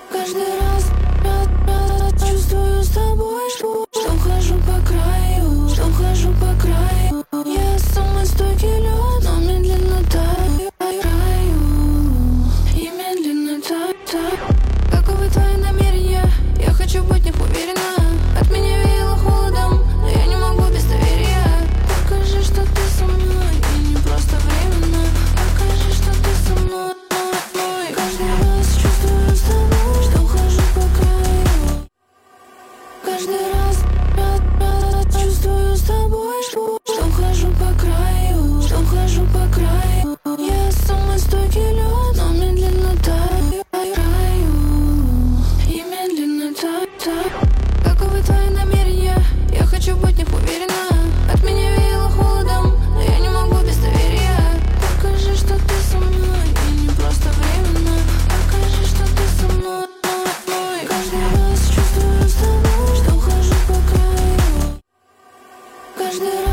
Каждый раз чувствую с тобой, что хожу по краю, что хожу по краю. Я самый стойкий лед, но медленно таю и медленно таю. Каковы твои намерения? Я хочу быть в них уверена. От меня веяло холодом, но я не могу без доверия. Покажи, что ты со мной, и не просто временно. Покажи, что ты со мной. Каждый раз чувствую с тобой, что хожу по краю. Каждый раз чувствую с тобой, что хожу по краю, что хожу по краю. Я самый стойкий лед, но медленно таю и медленно таю. Каковы твои намерения? Я хочу быть в них уверена. От меня веяло холодом, но я не могу без доверия. Покажи, что ты со мной, и не просто временно. Покажи, что ты со мной. Каждый раз чувствую с тобой, что хожу по краю. Каждый